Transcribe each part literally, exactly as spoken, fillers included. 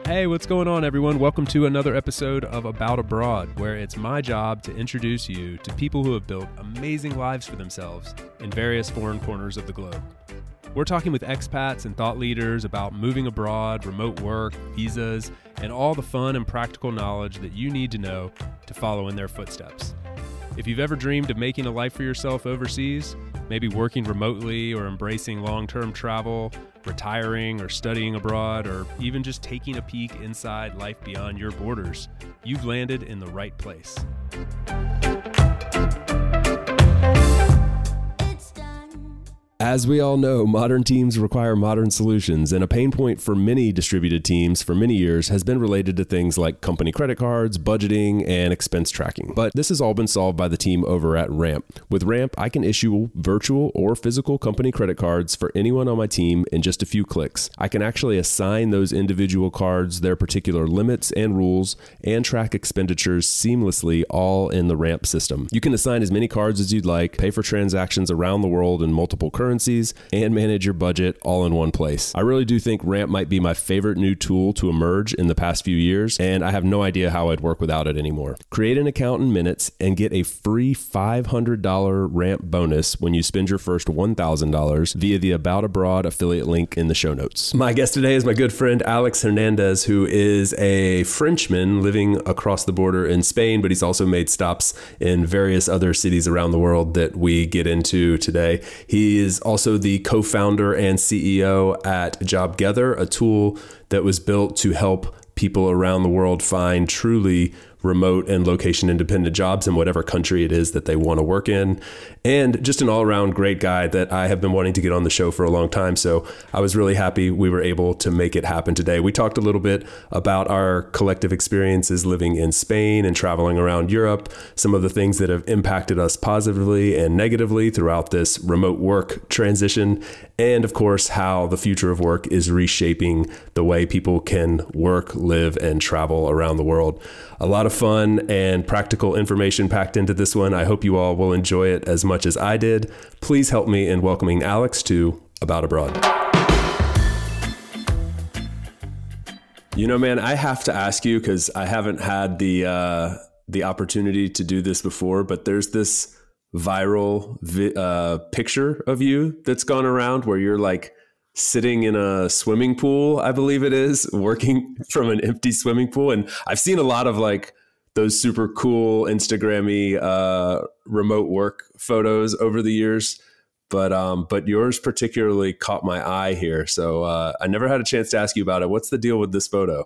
Hey, what's going on, everyone? Welcome to another episode of About Abroad, where it's my job to introduce you to people who have built amazing lives for themselves in various foreign corners of the globe. We're talking with expats and thought leaders about moving abroad, remote work, visas, and all the fun and practical knowledge that you need to know to follow in their footsteps. If you've ever dreamed of making a life for yourself overseas, maybe working remotely or embracing long-term travel, retiring or studying abroad, or even just taking a peek inside life beyond your borders, you've landed in the right place. As we all know, modern teams require modern solutions, and a pain point for many distributed teams for many years has been related to things like company credit cards, budgeting, and expense tracking. But this has all been solved by the team over at Ramp. With Ramp, I can issue virtual or physical company credit cards for anyone on my team in just a few clicks. I can actually assign those individual cards their particular limits and rules and track expenditures seamlessly all in the Ramp system. You can assign as many cards as you'd like, pay for transactions around the world in multiple currencies, and manage your budget all in one place. I really do think Ramp might be my favorite new tool to emerge in the past few years, and I have no idea how I'd work without it anymore. Create an account in minutes and get a free five hundred dollars Ramp bonus when you spend your first one thousand dollars via the About Abroad affiliate link in the show notes. My guest today is my good friend Alex Hernandez, who is a Frenchman living across the border in Spain, but he's also made stops in various other cities around the world that we get into today. He is also the co-founder and C E O at JobGether, a tool that was built to help people around the world find truly remote and location independent jobs in whatever country it is that they want to work in. And just an all around great guy that I have been wanting to get on the show for a long time. So I was really happy we were able to make it happen today. We talked a little bit about our collective experiences living in Spain and traveling around Europe, some of the things that have impacted us positively and negatively throughout this remote work transition, and of course, how the future of work is reshaping the way people can work, live, and travel around the world. A lot of fun and practical information packed into this one. I hope you all will enjoy it as much as I did. Please help me in welcoming Alex to About Abroad. You know, man, I have to ask you, because I haven't had the uh, the opportunity to do this before, but there's this viral vi- uh, picture of you that's gone around where you're like sitting in a swimming pool, I believe it is, working from an empty swimming pool. And I've seen a lot of like those super cool Instagrammy uh, remote work photos over the years, but um, but yours particularly caught my eye here. So uh, I never had a chance to ask you about it. What's the deal with this photo?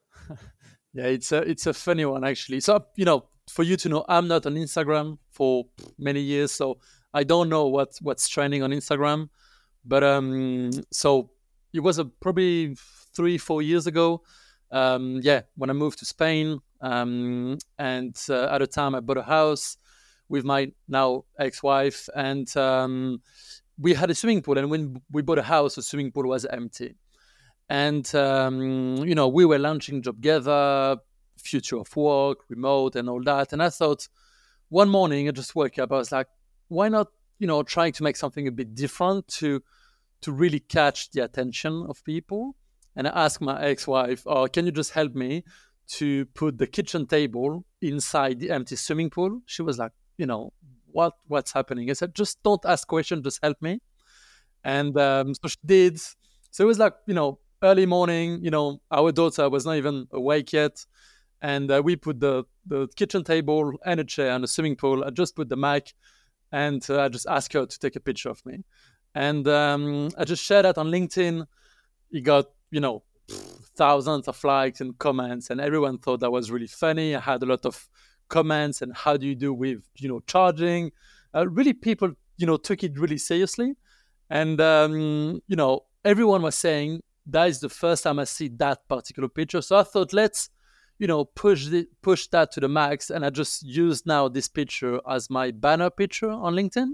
Yeah, it's a it's a funny one actually. So you know, for you to know, I'm not on Instagram for many years, so I don't know what what's trending on Instagram. But um, so it was a, probably three, four years ago. Um, yeah, when I moved to Spain, um, and uh, at the time I bought a house with my now ex-wife, and um, we had a swimming pool. And when we bought a house, the swimming pool was empty. And um, you know, we were launching JobGether, future of work, remote, and all that. And I thought, one morning I just woke up. I was like, why not? You know, trying to make something a bit different to to really catch the attention of people. And I asked my ex-wife, oh, can you just help me to put the kitchen table inside the empty swimming pool? She was like, you know, what what's happening? I said, just don't ask questions, just help me. And um, so she did. So it was like, you know, early morning, you know, our daughter was not even awake yet. And uh, we put the, the kitchen table and a chair and a swimming pool. I just put the mic, and uh, I just asked her to take a picture of me. And um, I just shared that on LinkedIn. It got, you know, thousands of likes and comments, and everyone thought that was really funny. I had a lot of comments, and how do you do with, you know, charging? Uh, really, people, you know, took it really seriously. And, um, you know, everyone was saying, that is the first time I see that particular picture. So I thought, let's, you know, push the, push that to the max. And I just use now this picture as my banner picture on LinkedIn.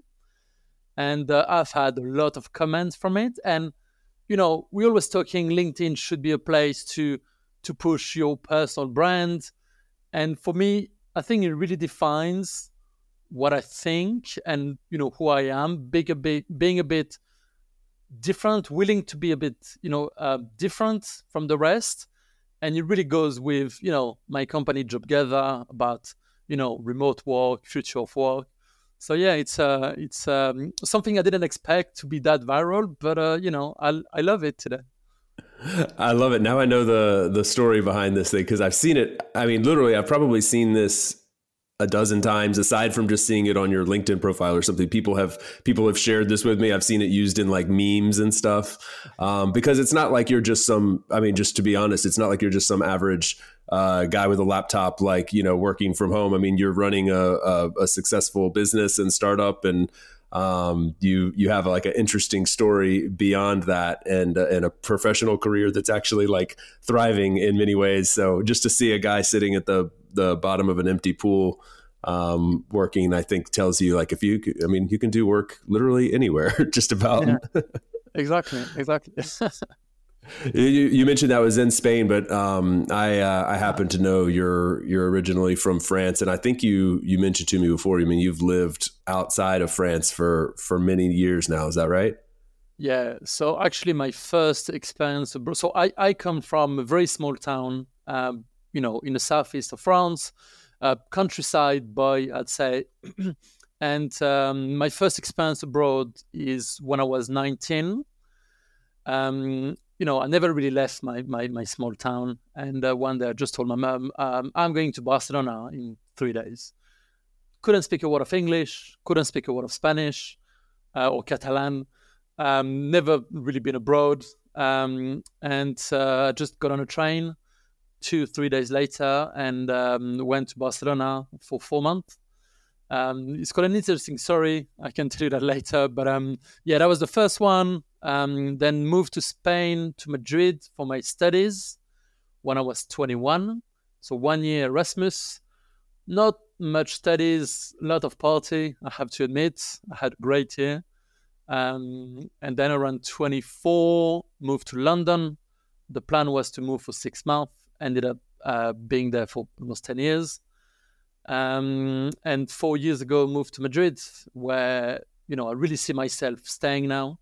And uh, I've had a lot of comments from it. And, you know, we always talking LinkedIn should be a place to to push your personal brand. And for me, I think it really defines what I think and, you know, who I am, being a bit, being a bit different, willing to be a bit, you know, uh, different from the rest, and it really goes with, you know, my company JobGather about, you know, remote work, future of work. So yeah, it's uh, it's um, something I didn't expect to be that viral, but uh, you know, I I love it today. I love it. Now I know the the story behind this thing because I've seen it. I mean, literally, I've probably seen this a dozen times. Aside from just seeing it on your LinkedIn profile or something, people have people have shared this with me. I've seen it used in like memes and stuff. Um, because it's not like you're just some. I mean, just to be honest, it's not like you're just some average uh, guy with a laptop, like, you know, working from home. I mean, you're running a, a, a successful business and startup, and um, you you have like an interesting story beyond that, and uh, and a professional career that's actually like thriving in many ways. So just to see a guy sitting at the the bottom of an empty pool um, working, I think tells you like if you, I mean, you can do work literally anywhere, just about. Yeah, exactly, exactly. You, you mentioned that was in Spain, but um, I uh, I happen to know you're you're originally from France, and I think you you mentioned to me before. I mean, you've lived outside of France for for many years now. Is that right? Yeah. So actually, my first experience abroad. So I I come from a very small town, um, you know, in the southeast of France, uh, countryside boy, I'd say. And um, my first experience abroad is when I was nineteen. Um, you know, I never really left my my, my small town. And uh, one day I just told my mom, um, I'm going to Barcelona in three days. Couldn't speak a word of English, couldn't speak a word of Spanish uh, or Catalan. Um, never really been abroad. Um, and uh, just got on a train two, three days later and um, went to Barcelona for four months. Um, it's got an interesting story. I can tell you that later. But um, yeah, that was the first one. Um, then moved to Spain, to Madrid for my studies when I was twenty-one. So one year Erasmus. Not much studies, a lot of party, I have to admit. I had a great year. Um, and then around twenty-four, moved to London. The plan was to move for six months. Ended up uh, being there for almost ten years. Um, and four years ago, moved to Madrid, where, you know, I really see myself staying now.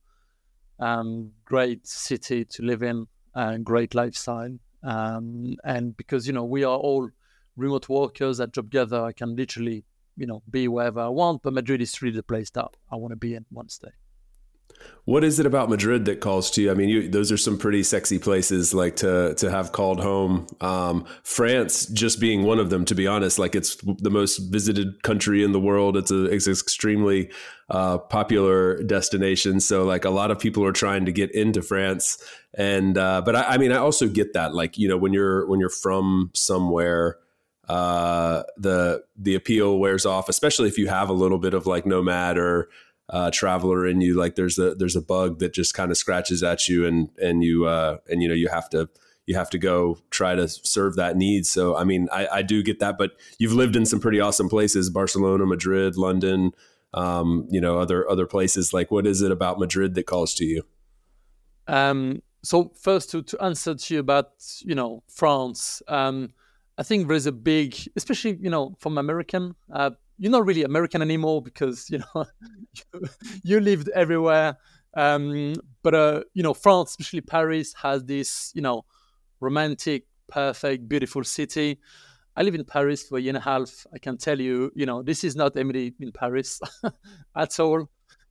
Um, great city to live in, uh, great lifestyle. Um, and because, you know, we are all remote workers at JobGather, I can literally, you know, be wherever I want. But Madrid is really the place that I want to be in one day. What is it about Madrid that calls to you? I mean, you, those are some pretty sexy places, like to to have called home. Um, France, just being one of them, to be honest, like it's the most visited country in the world. It's a it's an extremely uh, popular destination. So, like, a lot of people are trying to get into France. And uh, but I, I mean, I also get that, like, you know, when you're when you're from somewhere, uh, the the appeal wears off, especially if you have a little bit of like nomad or Uh, traveler in you. Like there's a there's a bug that just kind of scratches at you, and and you uh, and you know you have to you have to go try to serve that need. So I mean, I, I do get that. But you've lived in some pretty awesome places: Barcelona, Madrid, London, um, you know, other other places. Like, what is it about Madrid that calls to you? Um, so first, to to answer to you about, you know, France. Um, I think there's a big, especially, you know, from American. Uh, you're not really American anymore because, you know, you, you lived everywhere. Um, but, uh, you know, France, especially Paris, has this, you know, romantic, perfect, beautiful city. I live in Paris for a year and a half. I can tell you, you know, this is not Emily in Paris at all.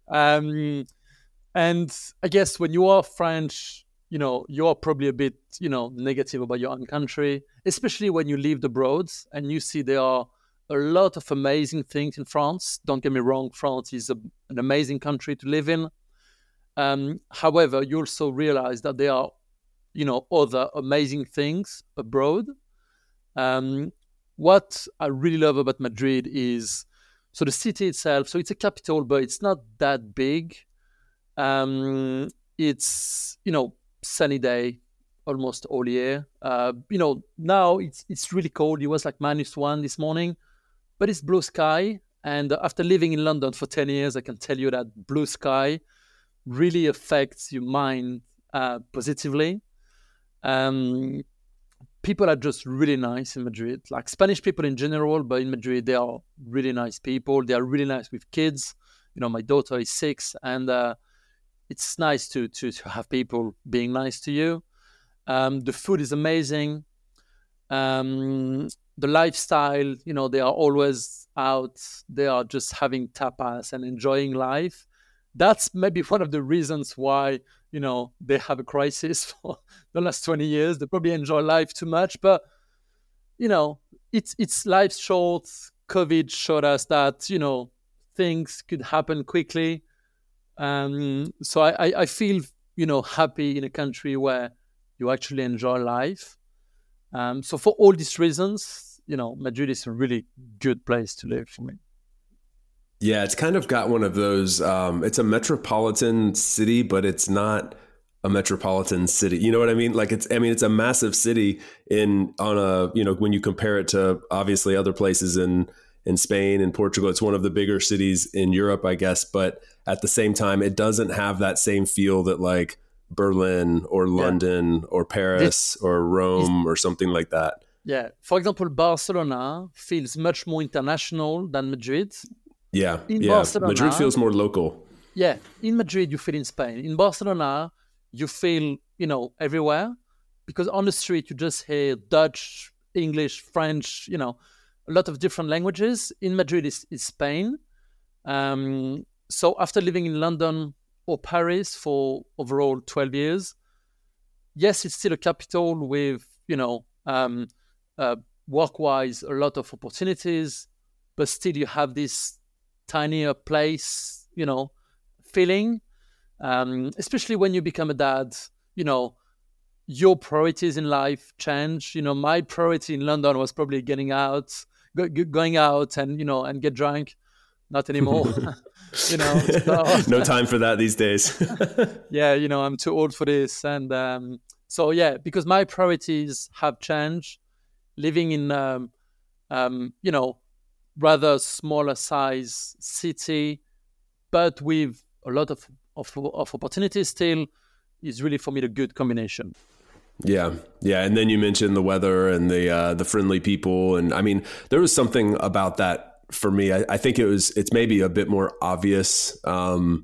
Um, and I guess when you are French, you know, you are probably a bit, you know, negative about your own country, especially when you live abroad and you see there are a lot of amazing things in France. Don't get me wrong, France is a, an amazing country to live in. Um, however, you also realize that there are, you know, other amazing things abroad. Um, what I really love about Madrid is, so the city itself, so it's a capital, but it's not that big. Um, it's, you know, sunny day almost all year. Uh, you know, now it's it's really cold. It was like minus one this morning, but it's blue sky. And after living in London for ten years, I can tell you that blue sky really affects your mind uh, positively. Um, people are just really nice in Madrid, like Spanish people in general, but in Madrid, they are really nice people. They are really nice with kids. You know, my daughter is six, and uh, it's nice to, to, to have people being nice to you. Um, the food is amazing. Um, the lifestyle, you know, they are always out. They are just having tapas and enjoying life. That's maybe one of the reasons why, you know, they have a crisis for the last twenty years. They probably enjoy life too much, but you know, it's it's life's short. COVID showed us that, you know, things could happen quickly. Um, so I, I, I feel, you know, happy in a country where you actually enjoy life. Um, so for all these reasons, you know, Madrid is a really good place to live for me. Yeah, it's kind of got one of those, um, it's a metropolitan city, but it's not a metropolitan city. You know what I mean? Like it's, I mean, it's a massive city in, on a, you know, when you compare it to obviously other places in, in Spain and Portugal, it's one of the bigger cities in Europe, I guess. But at the same time, it doesn't have that same feel that like Berlin or London yeah. or Paris this or Rome is, or something like that. Yeah. For example, Barcelona feels much more international than Madrid. Yeah. In yeah. Barcelona, Madrid feels more local. Yeah. In Madrid, you feel in Spain. In Barcelona, you feel, you know, everywhere, because on the street, you just hear Dutch, English, French, you know, a lot of different languages. In Madrid is, is Spain. Um, so after living in London or Paris for overall twelve years, yes, it's still a capital with, you know, um, uh, work-wise, a lot of opportunities, but still you have this tinier place, you know, feeling, um, especially when you become a dad, you know, your priorities in life change. You know, my priority in London was probably getting out, go, going out and, you know, and get drunk. Not anymore. You know, so, no time for that these days. Yeah, you know, I'm too old for this. And um, so, yeah, because my priorities have changed, living in, um, um, you know, rather smaller size city, but with a lot of, of, of opportunities still, is really, for me, the good combination. Yeah. Yeah. And then you mentioned the weather and the, uh, the friendly people. And I mean, there was something about that for me. I, I think it was, it's maybe a bit more obvious, um,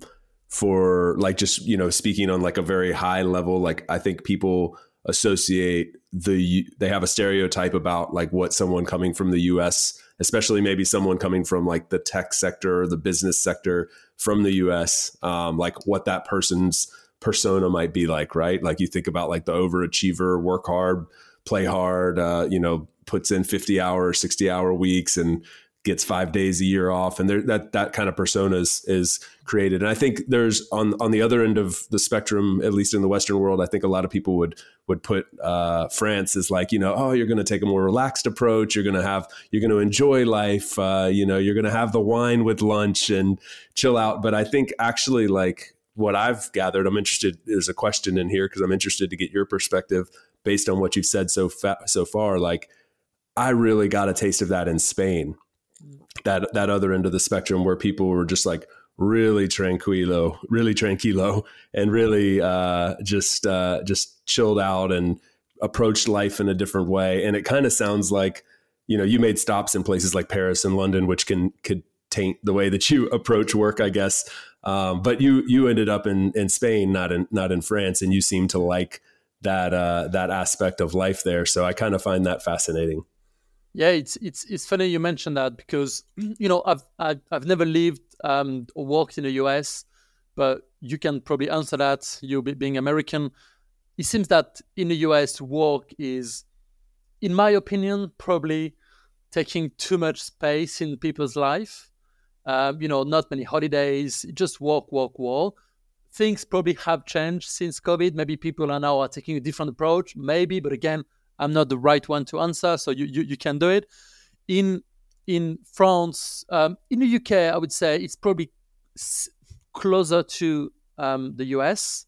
for like, just, you know, speaking on like a very high level, like I think people associate the, they have a stereotype about like what someone coming from the U S, especially maybe someone coming from like the tech sector or the business sector from the U S, um, like what that person's persona might be like, right? Like you think about like the overachiever, work hard, play hard, uh, you know, puts in fifty hour, sixty hour weeks and gets five days a year off. And there, that, that kind of persona is, is created. And I think there's on, on the other end of the spectrum, at least in the Western world, I think a lot of people would, would put uh, France as like, you know, oh, you're going to take a more relaxed approach. You're going to have, you're going to enjoy life. Uh, you know, you're going to have the wine with lunch and chill out. But I think actually like, what I've gathered, I'm interested, there's a question in here because I'm interested to get your perspective based on what you've said so fa- so far. Like I really got a taste of that in Spain, that, that other end of the spectrum where people were just like really tranquilo, really tranquilo and really uh, just, uh, just chilled out and approached life in a different way. And it kind of sounds like, you know, you made stops in places like Paris and London, which can, could taint the way that you approach work, I guess. Um, but you you ended up in, in Spain, not in not in France, and you seem to like that uh, that aspect of life there. So I kind of find that fascinating. Yeah, it's it's it's funny you mentioned that because you know I've I've, I've never lived um, or worked in the U S, but you can probably answer that. You being American, it seems that in the U S work is, in my opinion, probably taking too much space in people's life. Uh, you know, not many holidays, just work, work, work. Things probably have changed since COVID. Maybe people are now are taking a different approach, maybe, but again, I'm not the right one to answer, so you you, you can do it. In in France, um, in the U K, I would say it's probably s- closer to um, the U S.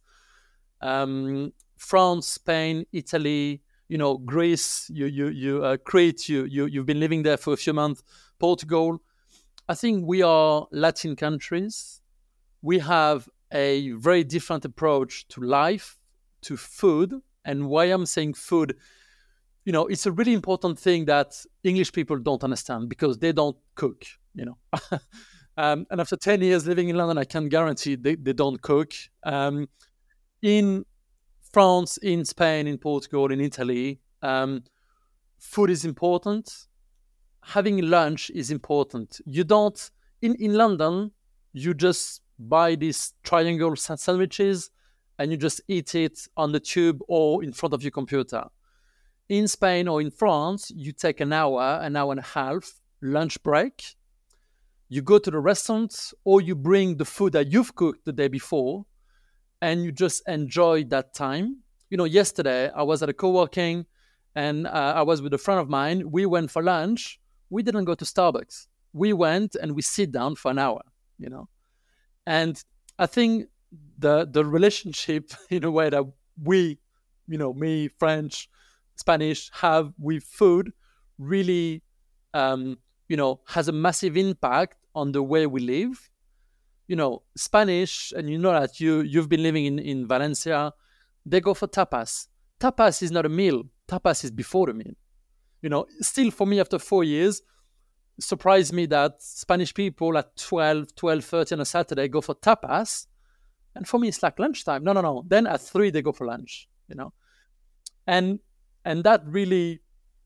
Um, France, Spain, Italy, you know, Greece, you you you uh, Crete, you you you've been living there for a few months, Portugal. I think we are Latin countries. We have a very different approach to life, to food. And why I'm saying food, you know, it's a really important thing that English people don't understand because they don't cook, you know. um, and after ten years living in London, I can guarantee they, they don't cook. Um, in France, in Spain, in Portugal, in Italy, um, food is important. Having lunch is important. You don't, in, in London, you just buy these triangle sa- sandwiches and you just eat it on the tube or in front of your computer. In Spain or in France, you take an hour, an hour and a half lunch break. You go to the restaurant or you bring the food that you've cooked the day before and you just enjoy that time. You know, yesterday I was at a co-working and uh, I was with a friend of mine. We went for lunch. We didn't go to Starbucks. We went and we sit down for an hour, you know. And I think the the relationship in a way that we, you know, me, French, Spanish have with food really, um, you know, has a massive impact on the way we live. You know, Spanish, and you know that you you've been living in, in Valencia, they go for tapas. Tapas is not a meal. Tapas is before the meal. You know, still for me after four years, surprised me that Spanish people at twelve, twelve thirty on a Saturday go for tapas. And for me, it's like lunchtime. No, no, no. Then at three, they go for lunch, you know. And and that really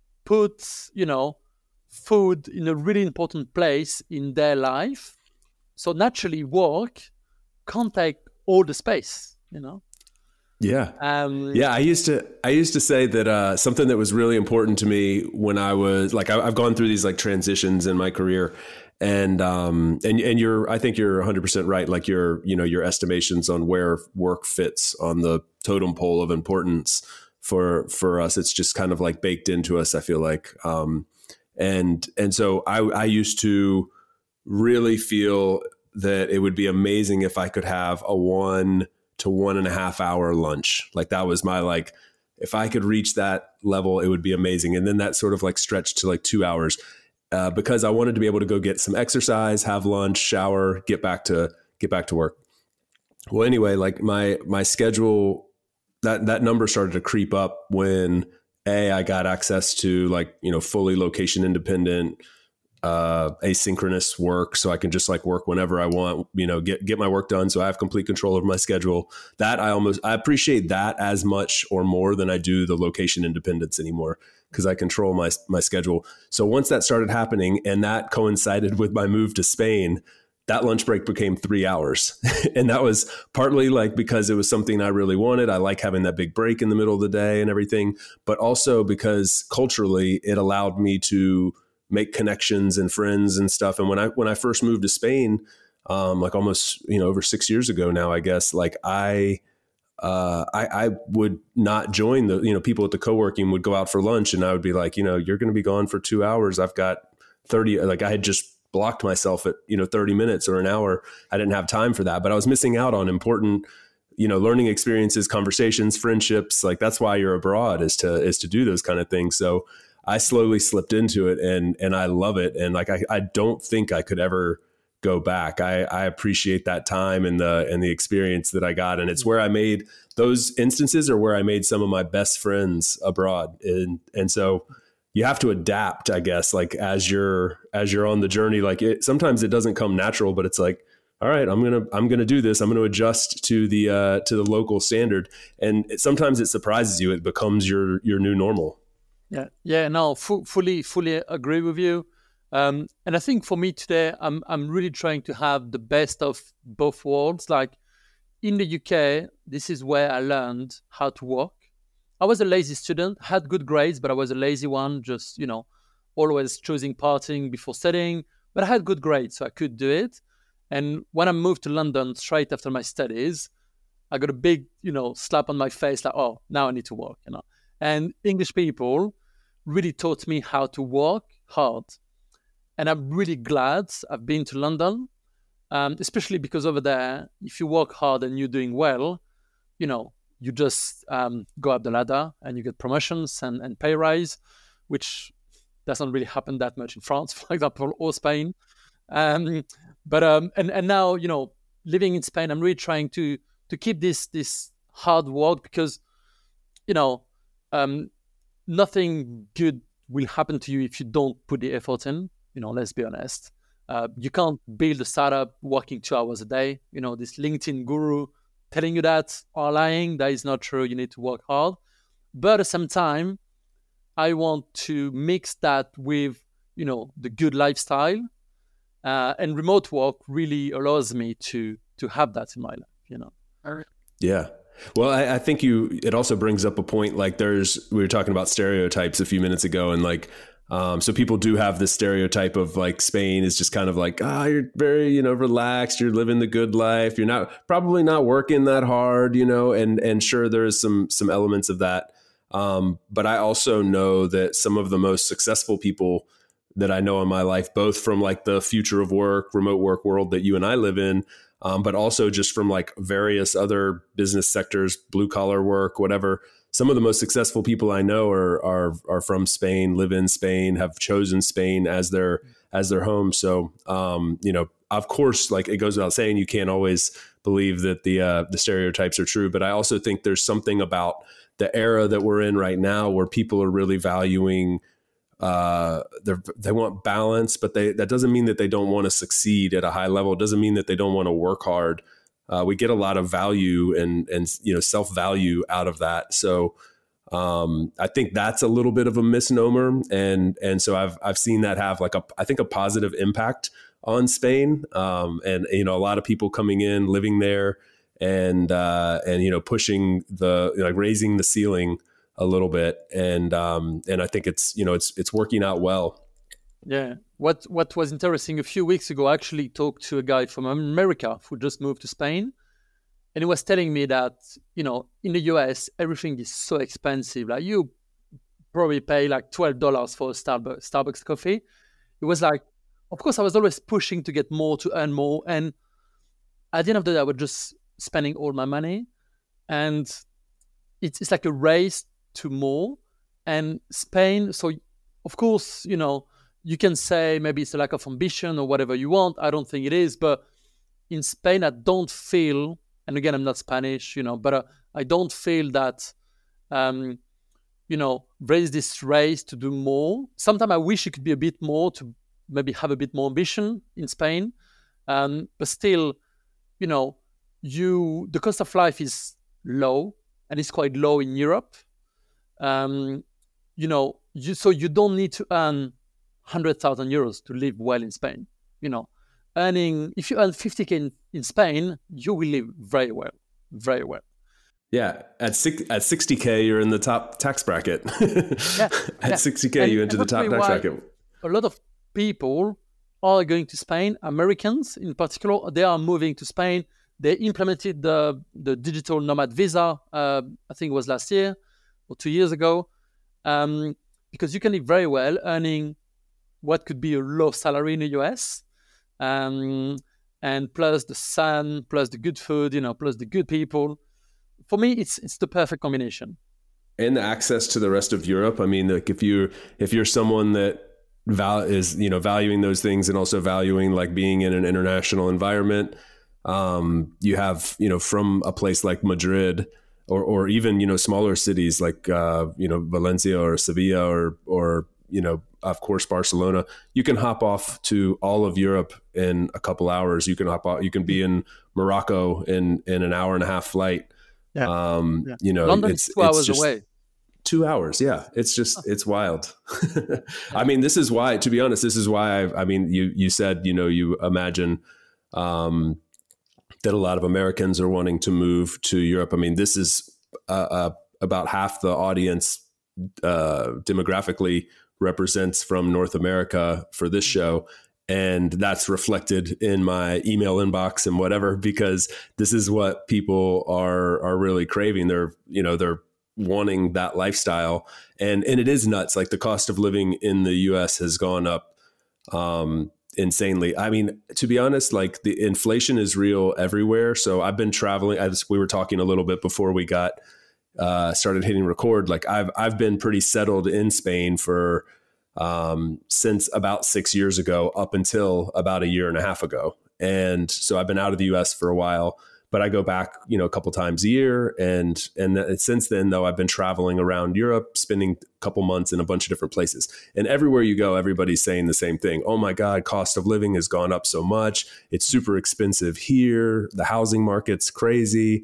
puts, you know, food in a really important place in their life. So naturally, work can't take all the space, you know. Yeah. Um, yeah. I used to, I used to say that, uh, something that was really important to me when I was like, I, I've gone through these like transitions in my career and, um, and, and you're, I think you're one hundred percent right. Like your, you know, your estimations on where work fits on the totem pole of importance for, for us. It's just kind of like baked into us, I feel like. Um, and, and so I, I used to really feel that it would be amazing if I could have a one to one and a half hour lunch. Like that was my, like, if I could reach that level, it would be amazing. And then that sort of like stretched to like two hours uh, because I wanted to be able to go get some exercise, have lunch, shower, get back to, get back to work. Well, anyway, like my, my schedule, that, that number started to creep up when A, I got access to like, you know, fully location independent, uh, asynchronous work. So I can just like work whenever I want, you know, get, get my work done. So I have complete control over my schedule. That I almost, I appreciate that as much or more than I do the location independence anymore because I control my, my schedule. So once that started happening and that coincided with my move to Spain, that lunch break became three hours. And that was partly like because it was something I really wanted. I like having that big break in the middle of the day and everything, but also because culturally it allowed me to make connections and friends and stuff. And when I, when I first moved to Spain, um, like almost, you know, over six years ago now, I guess, like I, uh, I, I would not join the, you know, people at the co-working would go out for lunch and I would be like, you know, you're going to be gone for two hours. I've got thirty, like I had just blocked myself at, you know, thirty minutes or an hour. I didn't have time for that, but I was missing out on important, you know, learning experiences, conversations, friendships. Like that's why you're abroad is to, is to do those kind of things. So I slowly slipped into it and, and I love it. And like, I, I don't think I could ever go back. I, I appreciate that time and the, and the experience that I got. And it's where I made those instances are where I made some of my best friends abroad. And, and so you have to adapt, I guess, like as you're, as you're on the journey, like it, sometimes it doesn't come natural, but it's like, all right, I'm going to, I'm going to do this. I'm going to adjust to the, uh, to the local standard. And it, sometimes it surprises you. It becomes your, your new normal. Yeah, yeah, no, fu- fully, fully agree with you. Um, and I think for me today, I'm, I'm really trying to have the best of both worlds. Like in the U K, this is where I learned how to work. I was a lazy student, had good grades, but I was a lazy one. Just you know, always choosing partying before studying. But I had good grades, so I could do it. And when I moved to London straight after my studies, I got a big, you know, slap on my face, like, oh, now I need to work, you know. And English people really taught me how to work hard. And I'm really glad I've been to London, um, especially because over there, if you work hard and you're doing well, you know, you just um, go up the ladder and you get promotions and, and pay rise, which doesn't really happen that much in France, for example, or Spain. Um, but um, and and now you know, living in Spain, I'm really trying to to keep this this hard work because you know um, nothing good will happen to you if you don't put the effort in. You know, let's be honest. Uh, you can't build a startup working two hours a day. You know, this LinkedIn guru telling you that are lying. That is not true. You need to work hard. But at the same time, I want to mix that with, you know, the good lifestyle, uh, and remote work really allows me to to have that in my life, you know. Yeah. Well, I, I think you, it also brings up a point, like there's, we were talking about stereotypes a few minutes ago, and like, um, so people do have this stereotype of like Spain is just kind of like, ah, oh, you're very, you know, relaxed, you're living the good life. You're not probably not working that hard, you know, and, and sure, there is some, some elements of that. Um, but I also know that some of the most successful people that I know in my life, both from like the future of work, remote work world that you and I live in, um, but also just from like various other business sectors, blue collar work, whatever. Some of the most successful people I know are are are from Spain, live in Spain, have chosen Spain as their as their home. So, um, you know, of course, like it goes without saying, you can't always believe that the uh, the stereotypes are true. But I also think there's something about the era that we're in right now where people are really valuing. Uh, they they want balance, but they that doesn't mean that they don't want to succeed at a high level. It doesn't mean that they don't want to work hard. Uh, we get a lot of value and and you know self value out of that. So um, I think that's a little bit of a misnomer, and and so I've I've seen that have like a I think a positive impact on Spain, um, and you know a lot of people coming in, living there, and uh, and you know pushing the you know, like raising the ceiling a little bit, and um, and I think it's you know it's it's working out well. Yeah. What what was interesting, a few weeks ago, I actually talked to a guy from America who just moved to Spain, and he was telling me that, you know, in the U S, everything is so expensive. Like you probably pay like twelve dollars for a Starbucks, Starbucks coffee. It was like, of course, I was always pushing to get more, to earn more. And at the end of the day, I was just spending all my money. And it's, it's like a race to more. And Spain, so of course, you know, you can say maybe it's a lack of ambition or whatever you want. I don't think it is. But in Spain, I don't feel, and again, I'm not Spanish, you know, but uh, I don't feel that, um, you know, there is this race to do more. Sometimes I wish it could be a bit more, to maybe have a bit more ambition in Spain. Um, but still, you know, you the cost of life is low, and it's quite low in Europe. Um, you know, you, so you don't need to earn one hundred thousand euros to live well in Spain. You know, earning, if you earn fifty K in, in Spain, you will live very well, very well. Yeah, at six, at sixty K, you're in the top tax bracket. yeah, at yeah. sixty K, and you enter the top tax bracket. A lot of people are going to Spain. Americans, in particular, they are moving to Spain. They implemented the the digital nomad visa. Uh, I think it was last year or two years ago, um, because you can live very well, earning what could be a low salary in the U S, um, and plus the sun, plus the good food, you know, plus the good people. For me, it's it's the perfect combination. And the access to the rest of Europe. I mean, like if you if you're someone that val- is you know valuing those things and also valuing like being in an international environment, um, you have you know from a place like Madrid or or even you know smaller cities like uh, you know Valencia or Sevilla or or you know of course Barcelona. You can hop off to all of Europe in a couple hours. You can hop off. You can be in Morocco in in an hour and a half flight. Yeah. Um, yeah. You know, London it's is two hours just away. Two hours. Yeah. It's just, it's wild. I mean, this is why, to be honest, this is why I, I mean, you, you said, you know, you imagine, um, that a lot of Americans are wanting to move to Europe. I mean, this is, uh, uh about half the audience, uh, demographically represents from North America for this show. And that's reflected in my email inbox and whatever, because this is what people are are really craving. They're, you know, they're wanting that lifestyle. And and it is nuts. Like the cost of living in the U S has gone up um, insanely. I mean, to be honest, like the inflation is real everywhere. So I've been traveling, as we were talking a little bit before we got uh, started hitting record. Like I've I've been pretty settled in Spain for Um, since about six years ago, up until about a year and a half ago. And so I've been out of the U S for a while, but I go back, you know, a couple times a year. And, and th- since then, though, I've been traveling around Europe, spending a couple months in a bunch of different places. And everywhere you go, everybody's saying the same thing. Oh my God, cost of living has gone up so much. It's super expensive here. The housing market's crazy.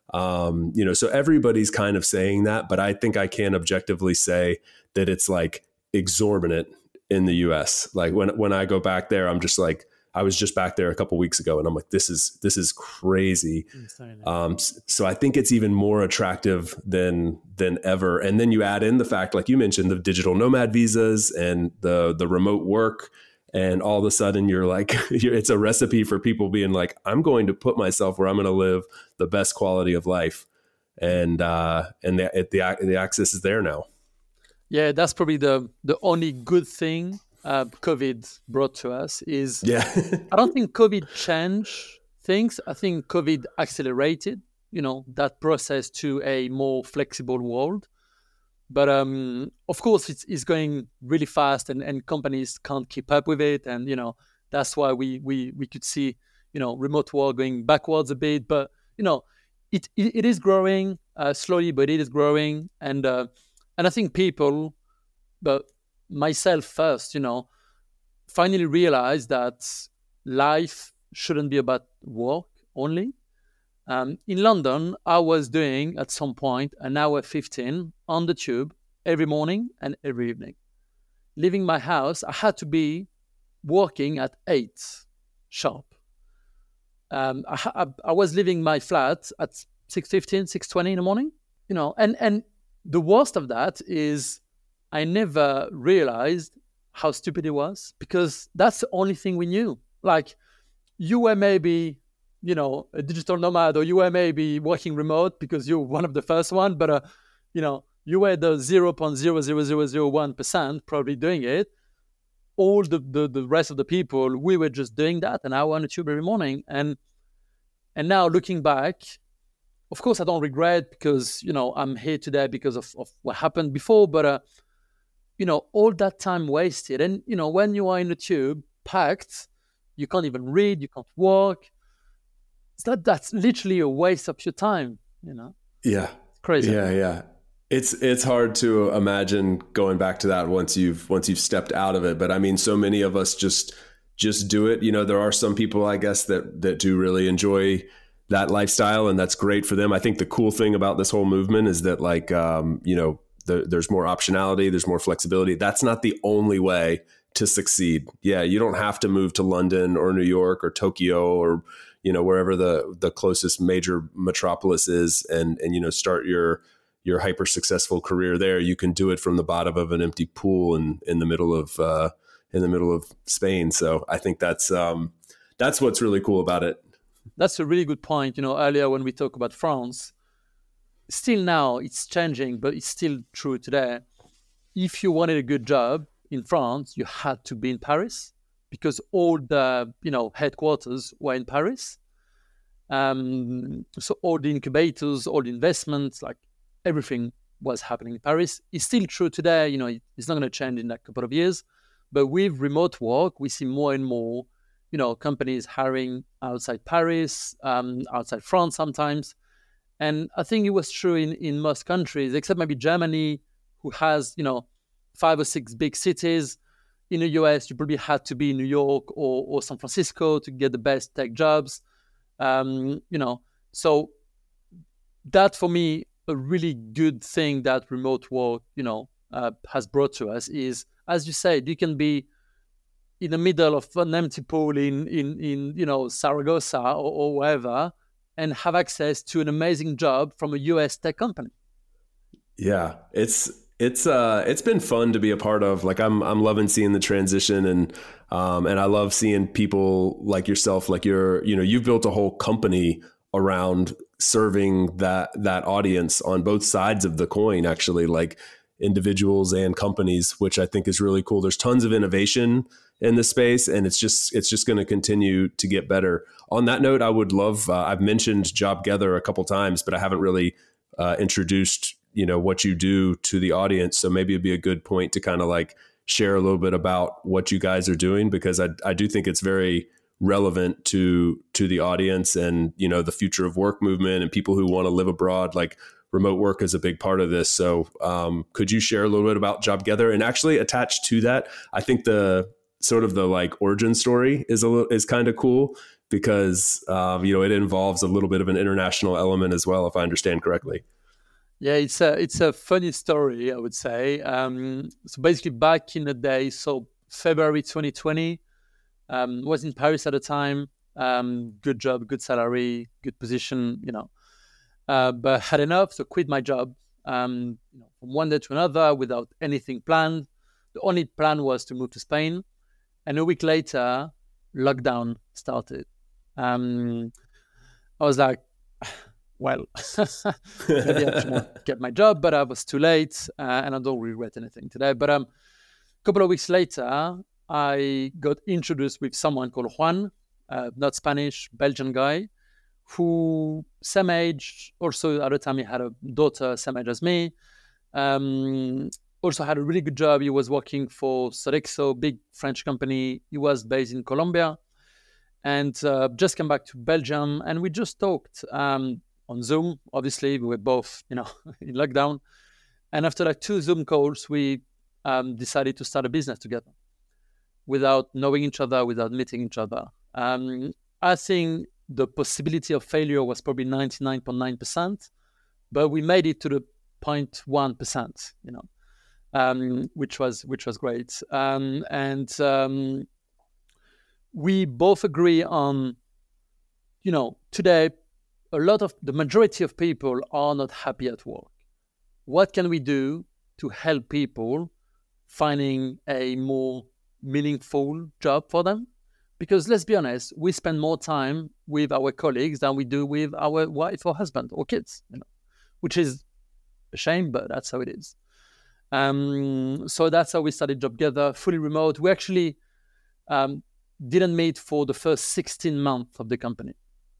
Um, you know, so everybody's kind of saying that, but I think I can objectively say that it's like exorbitant in the U S. Like when, when I go back there, I'm just like, I was just back there a couple of weeks ago and I'm like, this is, this is crazy. Insane. Um, so I think it's even more attractive than, than ever. And then you add in the fact, like you mentioned, the digital nomad visas and the, the remote work. And all of a sudden you're like, you're, it's a recipe for people being like, I'm going to put myself where I'm going to live the best quality of life. And, uh, and the, the, the access is there now. Yeah, that's probably the, the only good thing uh, COVID brought to us is, yeah. I don't think COVID changed things. I think COVID accelerated, you know, that process to a more flexible world. But um, of course, it's, it's going really fast, and, and companies can't keep up with it. And, you know, that's why we we we could see, you know, remote work going backwards a bit. But, you know, it it, it is growing uh, slowly, but it is growing. And uh, and I think people, but myself first, you know, finally realized that life shouldn't be about work only. Um, in London, I was doing at some point an hour fifteen on the tube every morning and every evening. Leaving my house, I had to be working at eight sharp. Um, I, I, I was leaving my flat at six fifteen, six twenty in the morning. You know, and, and the worst of that is I never realized how stupid it was, because that's the only thing we knew. Like, you were maybe, you know, a digital nomad, or you were maybe working remote because you're one of the first one, but, uh, you know, you were the zero point zero zero zero zero one percent probably doing it. All the, the, the rest of the people, we were just doing that an hour on the tube every morning. And, and now looking back, of course, I don't regret, because, you know, I'm here today because of, of what happened before, but, uh, you know, all that time wasted. And, you know, when you are in the tube packed, you can't even read, you can't walk. It's not, that's literally a waste of your time, you know? Yeah. It's crazy. Yeah. Yeah. It's, it's hard to imagine going back to that once you've, once you've stepped out of it. But I mean, so many of us just, just do it. You know, there are some people, I guess, that, that do really enjoy that lifestyle, and that's great for them. I think the cool thing about this whole movement is that, like, um, you know, the, there's more optionality, there's more flexibility. That's not the only way to succeed. Yeah. You don't have to move to London or New York or Tokyo or, you know, wherever the, the closest major metropolis is, and, and, you know, start your, your hyper successful career there. You can do it from the bottom of an empty pool in, in the middle of, uh, in the middle of Spain. So I think that's, um, that's what's really cool about it. That's a really good point. You know, earlier when we talk about France, still now it's changing, but it's still true today. If you wanted a good job in France, you had to be in Paris, because all the, you know, headquarters were in Paris. Um, so all the incubators, all the investments, like everything was happening in Paris. It's still true today. You know, it's not going to change in a couple of years. But with remote work, we see more and more, you know, companies hiring outside Paris, um, outside France sometimes. And I think it was true in, in most countries, except maybe Germany, who has, you know, five or six big cities. In the U S, you probably had to be in New York or, or San Francisco to get the best tech jobs. Um, you know, so that for me, a really good thing that remote work, you know, uh, has brought to us is, as you said, you can be in the middle of an empty pool in, in, in you know, Saragossa or, or wherever, and have access to an amazing job from a U S tech company. Yeah, it's it's uh it's been fun to be a part of. Like I'm I'm loving seeing the transition, and um and I love seeing people like yourself, like you're, you know, you've built a whole company around serving that that audience on both sides of the coin, actually, like individuals and companies, which I think is really cool. There's tons of innovation in the space, and it's just it's just going to continue to get better. On that note, I would love uh, I've mentioned Jobgether a couple times, but I haven't really uh, introduced, you know, what you do to the audience. So maybe it'd be a good point to kind of like share a little bit about what you guys are doing, because I I do think it's very relevant to to the audience, and, you know, the future of work movement and people who want to live abroad. Like remote work is a big part of this. So um, could you share a little bit about Jobgether? And actually attached to that, I think the sort of the like origin story is a little, is kind of cool, because, um, you know, it involves a little bit of an international element as well, if I understand correctly. Yeah, it's a it's a funny story, I would say. Um, so basically, back in the day, so February twenty twenty, um, was in Paris at the time. Um, good job, good salary, good position, you know. Uh, but had enough, so quit my job. Um, you know, from one day to another without anything planned. The only plan was to move to Spain, and a week later, lockdown started. Um, I was like, well, maybe I should have kept my job, but I was too late, uh, and I don't regret anything today. But um, a couple of weeks later, I got introduced with someone called Juan, uh, not Spanish, Belgian guy, who same age. Also, at the time, he had a daughter same age as me. Um, also had a really good job. He was working for Sodexo, big French company. He was based in Colombia, and uh, just came back to Belgium, and we just talked. Um, on Zoom, obviously, we were both, you know, in lockdown. And after like two Zoom calls, we um, decided to start a business together without knowing each other, without meeting each other. Um, I think the possibility of failure was probably ninety-nine point nine percent, but we made it to the zero point one percent, you know, um, which was which was great. Um, and um, we both agree on, you know, today, a lot of the majority of people are not happy at work. What can we do to help people finding a more meaningful job for them? Because let's be honest, we spend more time with our colleagues than we do with our wife or husband or kids, you know, which is a shame, but that's how it is. Um, so that's how we started Job Together, fully remote. We actually um, didn't meet for the first sixteen months of the company.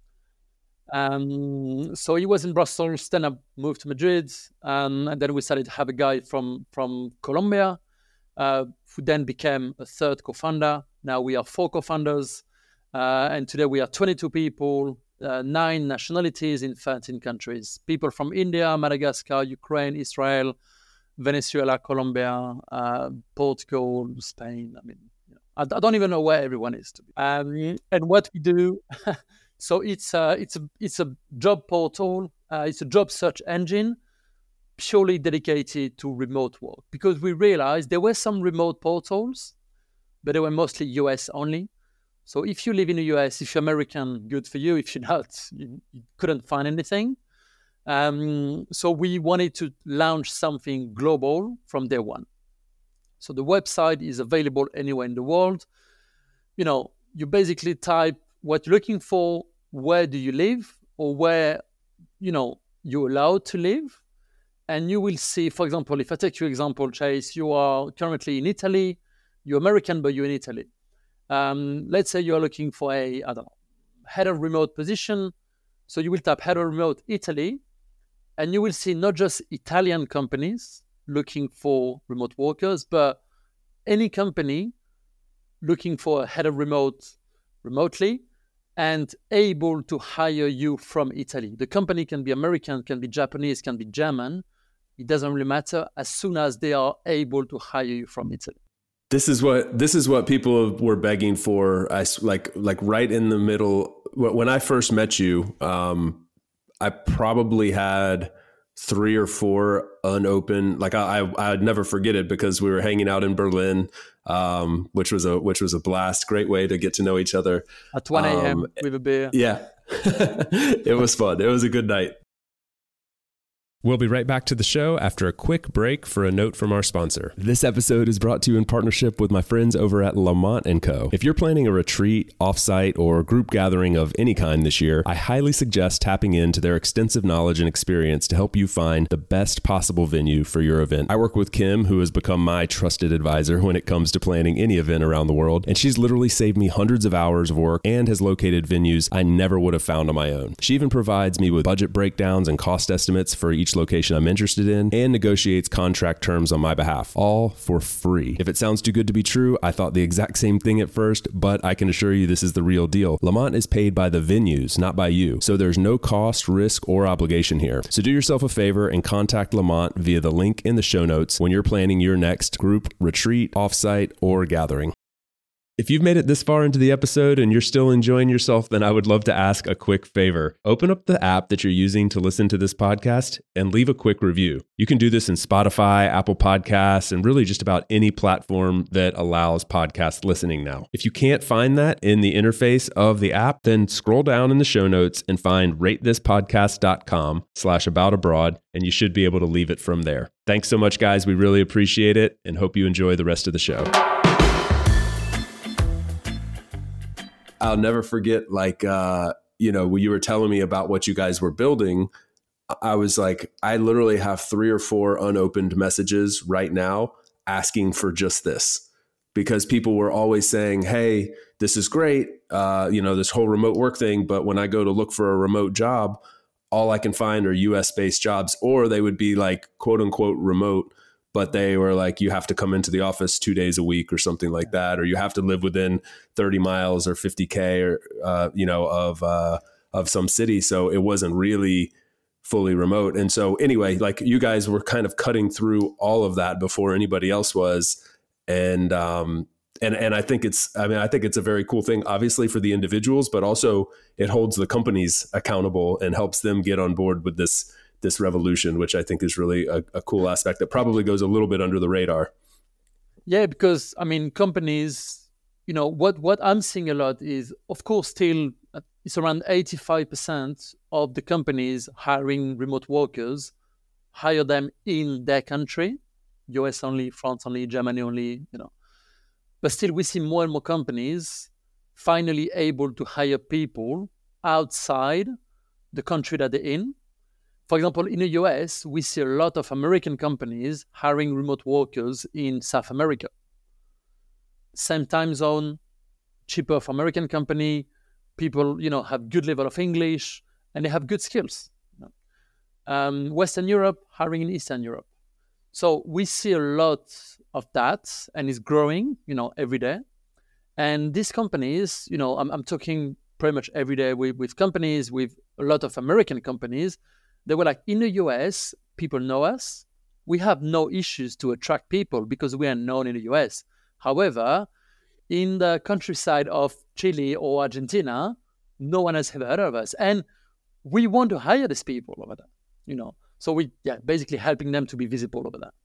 Um, so he was in Brussels, then I moved to Madrid, um, and then we started to have a guy from, from Colombia, uh, who then became a third co-founder. Now we are four co-founders, uh, and today we are twenty-two people, uh, nine nationalities in thirteen countries. People from India, Madagascar, Ukraine, Israel, Venezuela, Colombia, uh, Portugal, Spain. I mean, you know, I, I don't even know where everyone is. To be. Um, and what we do... So it's a, it's a, it's a job portal. Uh, it's a job search engine purely dedicated to remote work, because we realized there were some remote portals, but they were mostly U S only. So if you live in the U S, if you're American, good for you. If you're not, you, you couldn't find anything. Um, so we wanted to launch something global from day one. So the website is available anywhere in the world. You know, you basically type what you're looking for, where do you live, or where, you know, you're allowed to live. And you will see, for example, if I take your example, Chase, you are currently in Italy, you're American, but you're in Italy. Um, let's say you're looking for a, I don't know, head of remote position. So you will type head of remote Italy, and you will see not just Italian companies looking for remote workers, but any company looking for a head of remote remotely and able to hire you from Italy. The company can be American, can be Japanese, can be German. It doesn't really matter, as soon as they are able to hire you from Italy. This is what this is what people were begging for. I like like right in the middle. When I first met you, um, I probably had three or four unopened. Like I, I, I'd never forget it, because we were hanging out in Berlin, um, which was a which was a blast. Great way to get to know each other at one a.m. um, with a beer. Yeah, it was fun. It was a good night. We'll be right back to the show after a quick break for a note from our sponsor. This episode is brought to you in partnership with my friends over at Lamont and Co. If you're planning a retreat, offsite, or group gathering of any kind this year, I highly suggest tapping into their extensive knowledge and experience to help you find the best possible venue for your event. I work with Kim, who has become my trusted advisor when it comes to planning any event around the world, and she's literally saved me hundreds of hours of work and has located venues I never would have found on my own. She even provides me with budget breakdowns and cost estimates for each location I'm interested in, and negotiates contract terms on my behalf, all for free. If it sounds too good to be true, I thought the exact same thing at first, but I can assure you this is the real deal. Lamont is paid by the venues, not by you, so there's no cost, risk, or obligation here. So do yourself a favor and contact Lamont via the link in the show notes when you're planning your next group, retreat, offsite, or gathering. If you've made it this far into the episode and you're still enjoying yourself, then I would love to ask a quick favor. Open up the app that you're using to listen to this podcast and leave a quick review. You can do this in Spotify, Apple Podcasts, and really just about any platform that allows podcast listening now. If you can't find that in the interface of the app, then scroll down in the show notes and find ratethispodcast.com slash about abroad, and you should be able to leave it from there. Thanks so much, guys. We really appreciate it and hope you enjoy the rest of the show. I'll never forget, like, uh, you know, when you were telling me about what you guys were building, I was like, I literally have three or four unopened messages right now asking for just this, because people were always saying, hey, this is great, uh, you know, this whole remote work thing. But when I go to look for a remote job, all I can find are U S based jobs, or they would be like, quote unquote, remote. But they were like, you have to come into the office two days a week or something like that, or you have to live within thirty miles or fifty K or, uh, you know, of, uh, of some city. So it wasn't really fully remote. And so anyway, like you guys were kind of cutting through all of that before anybody else was. And, um, and, and I think it's, I mean, I think it's a very cool thing, obviously for the individuals, but also it holds the companies accountable and helps them get on board with this this revolution, which I think is really a, a cool aspect that probably goes a little bit under the radar. Yeah, because I mean, companies, you know, what, what I'm seeing a lot is, of course, still it's around eighty-five percent of the companies hiring remote workers hire them in their country, U S only, France only, Germany only, you know. But still, we see more and more companies finally able to hire people outside the country that they're in. For example, in the U S, we see a lot of American companies hiring remote workers in South America. Same time zone, cheaper for American company. People, you know, have good level of English and they have good skills. Um, Western Europe hiring in Eastern Europe. So we see a lot of that, and it's growing, you know, every day. And these companies, you know, I'm, I'm talking pretty much every day with, with companies, with a lot of American companies. They were like, in the U S, people know us. We have no issues to attract people because we are known in the U S. However, in the countryside of Chile or Argentina, no one has ever heard of us. And we want to hire these people over there, you know. So we, yeah, basically helping them to be visible over there.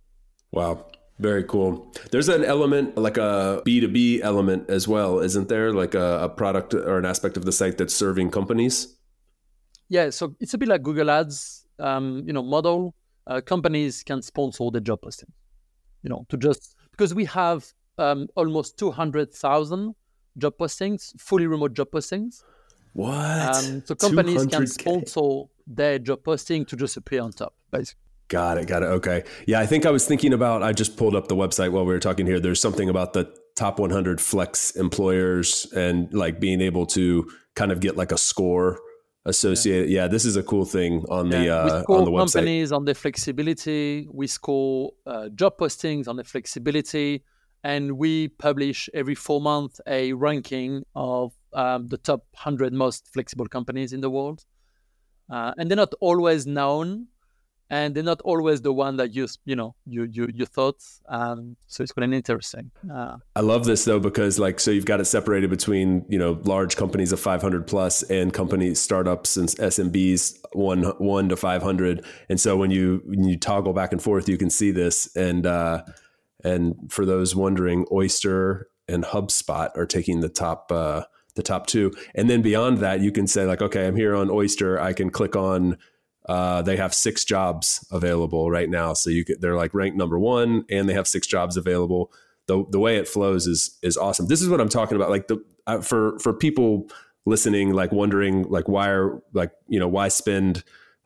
Wow. Very cool. There's an element, like a B two B element as well, isn't there? Like a, a product or an aspect of the site that's serving companies? Yeah, so it's a bit like Google Ads, um, you know, model. Uh, companies can sponsor the job posting, you know, to just, because we have um, almost two hundred thousand job postings, fully remote job postings. What? Um, so companies can sponsor their job posting to just appear on top, basically. Got it. Got it. Okay. Yeah, I think I was thinking about, I just pulled up the website while we were talking here. There's something about the top one hundred flex employers and like being able to kind of get like a score associated. Yeah, yeah, this is a cool thing on the yeah. uh, we score on the website. Companies on the flexibility. We score uh, job postings on the flexibility, and we publish every four months a ranking of um, the top one hundred most flexible companies in the world. Uh, and they're not always known, and they're not always the one that you you know you you you thought. Um, so it's quite interesting. Uh, I love this though, because like, so you've got it separated between, you know, large companies of five hundred plus and companies, startups and S M Bs one one to five hundred. And so when you when you toggle back and forth, you can see this. And uh, and for those wondering, Oyster and HubSpot are taking the top uh, the top two. And then beyond that, you can say like, okay, I'm here on Oyster. I can click on. Uh, they have six jobs available right now. So you could, they're like ranked number one and they have six jobs available. The the way it flows is, is awesome. This is what I'm talking about. Like the, uh, for, for people listening, like wondering like why are like, you know, why spend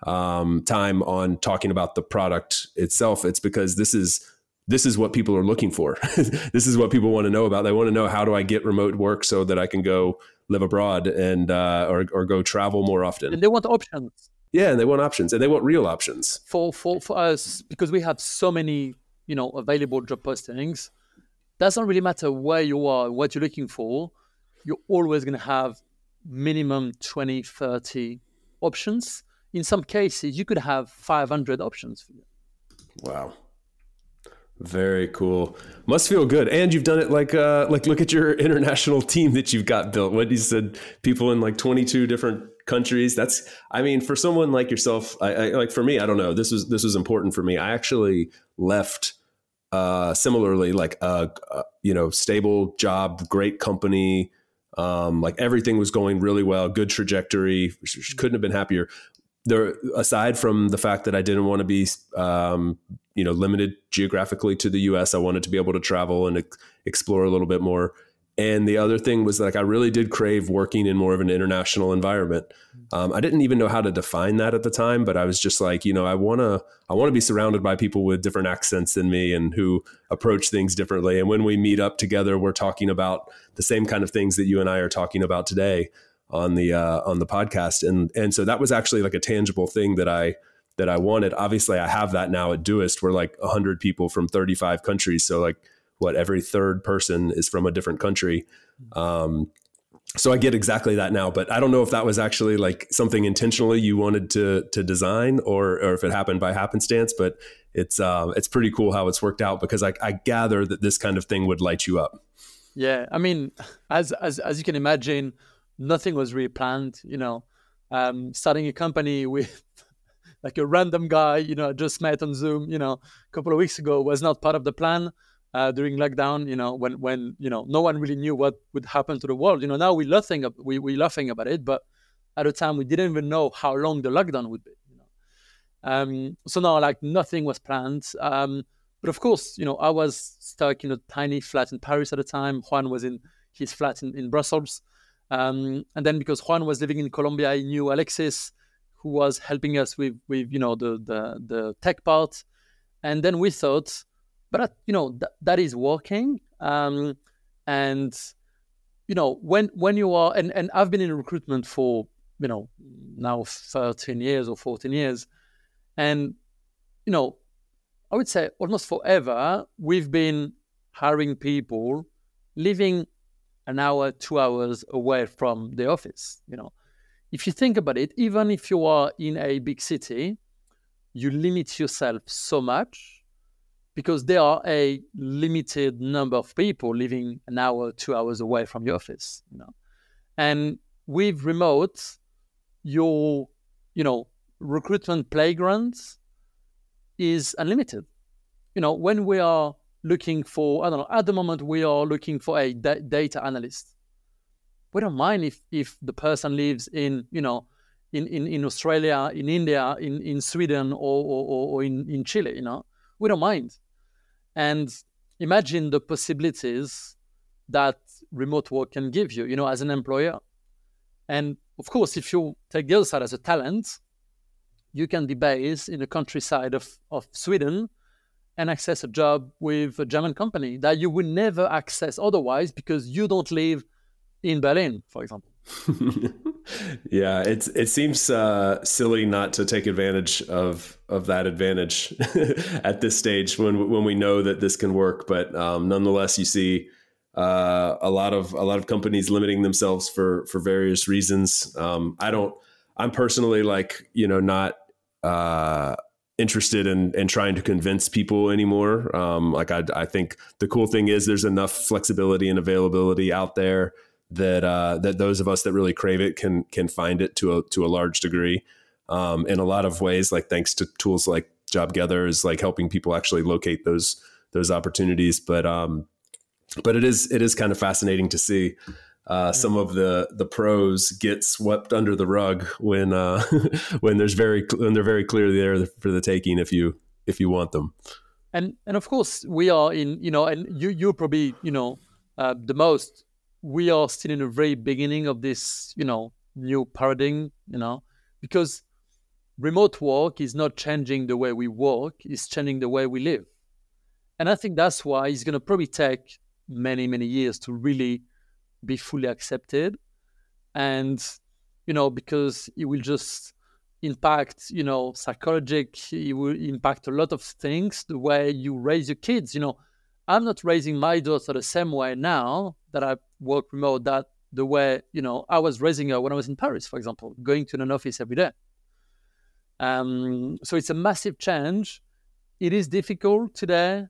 um, time on talking about the product itself? It's because this is, this is what people are looking for. This is what people want to know about. They want to know, how do I get remote work so that I can go live abroad and, uh, or, or go travel more often? and they want options. Yeah, and they want options, and they want real options. For, for for us, because we have so many, you know, available job postings, doesn't really matter where you are, what you're looking for, you're always going to have minimum twenty, thirty options. In some cases, you could have five hundred options for you. Wow. Very cool. Must feel good. And you've done it like, uh, like look at your international team that you've got built. What you said, people in like twenty-two different countries. That's, I mean, for someone like yourself, I, I like for me, I don't know. This was, this was important for me. I actually left, uh, similarly, like, uh, uh, you know, stable job, great company. Um, like everything was going really well, good trajectory. Couldn't have been happier. There, aside from the fact that I didn't want to be, um, you know, limited geographically to the U S, I wanted to be able to travel and ex- explore a little bit more. And the other thing was like, I really did crave working in more of an international environment. Um, I didn't even know how to define that at the time, but I was just like, you know, I want to, I want to be surrounded by people with different accents than me and who approach things differently. And when we meet up together, we're talking about the same kind of things that you and I are talking about today on the, uh, on the podcast. And, and so that was actually like a tangible thing that I, that I wanted. Obviously I have that now at Doist. We're like a hundred people from thirty-five countries. So like what, every third person is from a different country. Um, so I get exactly that now, but I don't know if that was actually like something intentionally you wanted to, to design or, or if it happened by happenstance, but it's, um, it's pretty cool how it's worked out because I, I gather that this kind of thing would light you up. Yeah. I mean, as, as, as you can imagine, nothing was really planned, you know, um, starting a company with like a random guy, you know, I just met on Zoom, you know, a couple of weeks ago was not part of the plan uh, during lockdown, you know, when, when, you know, no one really knew what would happen to the world. You know, now we're laughing, we, we're laughing about it, but at the time we didn't even know how long the lockdown would be, you know. Um, so now like nothing was planned. Um, but of course, you know, I was stuck in a tiny flat in Paris at the time. Juan was in his flat in, in Brussels. Um, and then because Juan was living in Colombia, he knew Alexis, who was helping us with, with you know, the, the, the tech part. And then we thought, but, you know, th- that is working. Um, and, you know, when when you are, and, and I've been in recruitment for, you know, now thirteen years or fourteen years. And, you know, I would say almost forever, we've been hiring people living an hour, two hours away from the office, you know. If you think about it, even if you are in a big city, you limit yourself so much because there are a limited number of people living an hour, two hours away from your office, you know. And with remote, your, you know, recruitment playgrounds is unlimited. You know, when we are looking for, I don't know, at the moment we are looking for a da- data analyst. We don't mind if, if the person lives in, you know, in, in, in Australia, in India, in, in Sweden, or, or, or in, in Chile, you know. We don't mind. And imagine the possibilities that remote work can give you, you know, as an employer. And of course, if you take the other side as a talent, you can be based in the countryside of, of Sweden and access a job with a German company that you would never access otherwise because you don't live in Berlin, for example. Yeah, it's it seems uh, silly not to take advantage of of that advantage at this stage when when we know that this can work. But um, nonetheless, you see uh, a lot of a lot of companies limiting themselves for for various reasons. Um, I don't. I'm personally like you know not uh, interested in in trying to convince people anymore. Um, like I I think the cool thing is there's enough flexibility and availability out there that uh, that those of us that really crave it can can find it to a to a large degree. Um, in a lot of ways, like thanks to tools like JobGether is like helping people actually locate those those opportunities. But um, but it is it is kind of fascinating to see uh, some of the the pros get swept under the rug when uh, when there's very when they're very clearly there for the taking if you if you want them. And and of course we are in you know and you you probably you know uh, the most. We are still in the very beginning of this, you know, new paradigm, you know, because remote work is not changing the way we work, it's changing the way we live. And I think that's why it's going to probably take many, many years to really be fully accepted. And, you know, because it will just impact, you know, psychologic, it will impact a lot of things, the way you raise your kids, you know. I'm not raising my daughter the same way now that I work remote that the way, you know, I was raising her when I was in Paris, for example, going to an office every day. Um, so it's a massive change. It is difficult today.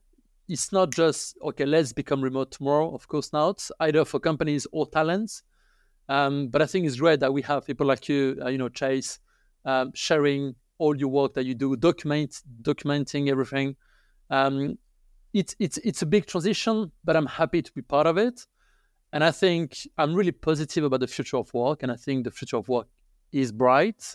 it's not just, okay, let's become remote tomorrow. Of course not, either for companies or talents. Um, but I think it's great that we have people like you, uh, you know, Chase, um, sharing all your work that you do, document, documenting everything. Um, it's it's it's a big transition, but I'm happy to be part of it. And I think I'm really positive about the future of work, and I think the future of work is bright.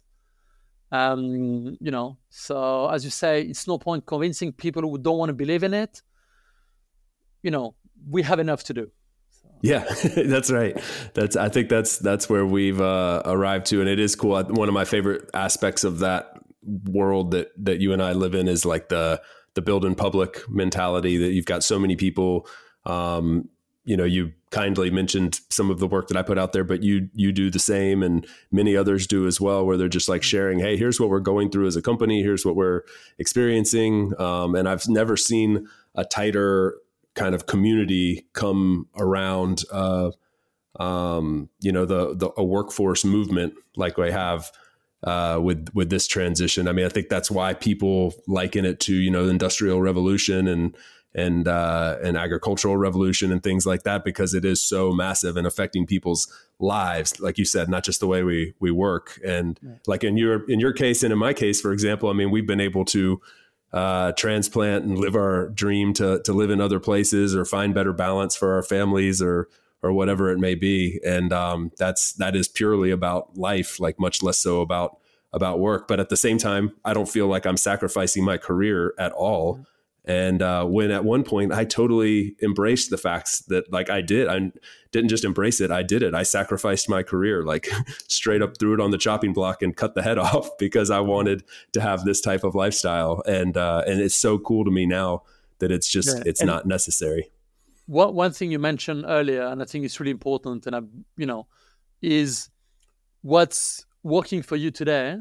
Um, you know, so as you say, it's no point convincing people who don't want to believe in it. You know, we have enough to do. Yeah, that's right. That's I think that's that's where we've uh, arrived to, and it is cool. One of my favorite aspects of that world that that you and I live in is like the the build in public mentality. That you've got so many people. Um, you know, you kindly mentioned some of the work that I put out there, but you you do the same, and many others do as well, where they're just like sharing, hey, here's what we're going through as a company, here's what we're experiencing, um, and I've never seen a tighter kind of community come around, uh, um, you know, the, the, a workforce movement like we have, uh, with, with this transition. I mean, I think that's why people liken it to, you know, the Industrial Revolution and, and, uh, and agricultural revolution and things like that, because it is so massive and affecting people's lives. Like you said, not just the way we, we work. And yeah. like in your, in your case, and in my case, for example, I mean, we've been able to, Uh, transplant and live our dream to to live in other places or find better balance for our families or or whatever it may be. And um, that's that is purely about life, like much less so about about work. But at the same time, I don't feel like I'm sacrificing my career at all. Mm-hmm. And uh, when at one point I totally embraced the facts that like I did, I didn't just embrace it, I did it. I sacrificed my career, like straight up threw it on the chopping block and cut the head off because I wanted to have this type of lifestyle. And uh, and it's so cool to me now that it's just, yeah. it's and not necessary. What one thing you mentioned earlier, and I think it's really important, and I, you know, is what's working for you today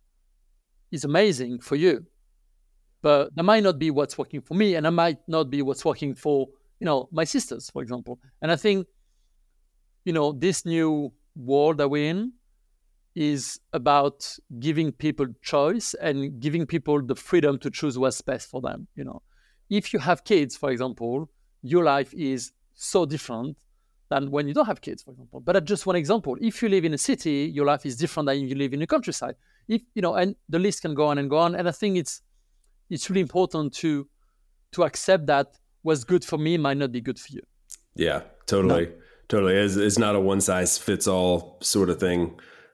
is amazing for you. But that might not be what's working for me, and that might not be what's working for, you know, my sisters, for example. And I think, you know, this new world that we're in is about giving people choice and giving people the freedom to choose what's best for them. You know, if you have kids, for example, your life is so different than when you don't have kids, for example. But just one example, if you live in a city, your life is different than if you live in the countryside. If, you know, and the list can go on and go on. And I think it's, it's really important to to accept that what's good for me might not be good for you. Yeah, totally. No. Totally. It's, it's not a one size fits all sort of thing.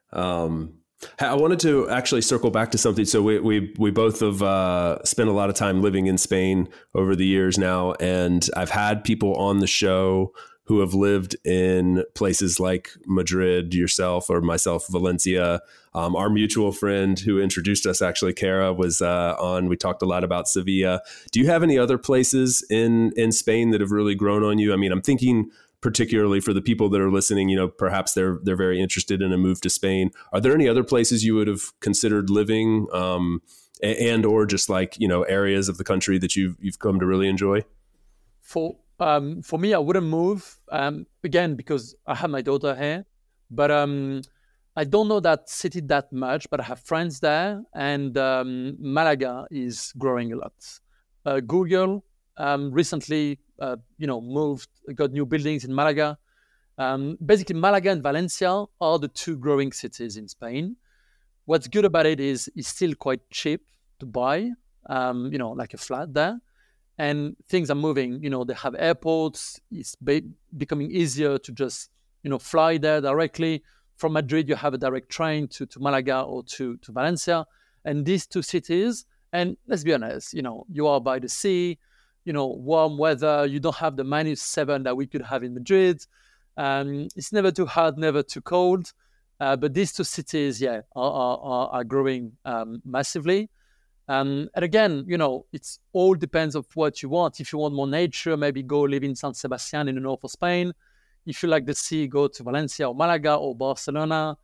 Um, I wanted to actually circle back to something. So we we we both have uh, spent a lot of time living in Spain over the years now, and I've had people on the show who have lived in places like Madrid, yourself or myself, Valencia. Um, our mutual friend who introduced us, actually, Kara, was uh, on. We talked a lot about Sevilla. Do you have any other places in in Spain that have really grown on you? I mean, I'm thinking particularly for the people that are listening, you know, perhaps they're they're very interested in a move to Spain. Are there any other places you would have considered living, um, and or just like, you know, areas of the country that you've you've come to really enjoy? For um, for me, I wouldn't move um, again because I have my daughter here, but um, I don't know that city that much. But I have friends there, and um, Malaga is growing a lot. Uh, Google um, recently. Uh, you know, moved, got new buildings in Malaga. Um, basically, Malaga and Valencia are the two growing cities in Spain. What's good about it is it's still quite cheap to buy, um, you know, like a flat there. And things are moving. You know, they have airports. It's be- becoming easier to just, you know, fly there directly. From Madrid, you have a direct train to, to Malaga or to, to Valencia. And these two cities, and let's be honest, you know, you are by the sea, you know, warm weather. You don't have the minus seven that we could have in Madrid. Um, it's never too hot, never too cold. Uh, but these two cities, yeah, are are, are growing um, massively. Um, and again, you know, it's all depends of what you want. If you want more nature, maybe go live in San Sebastian in the north of Spain. If you like the sea, go to Valencia or Malaga or Barcelona.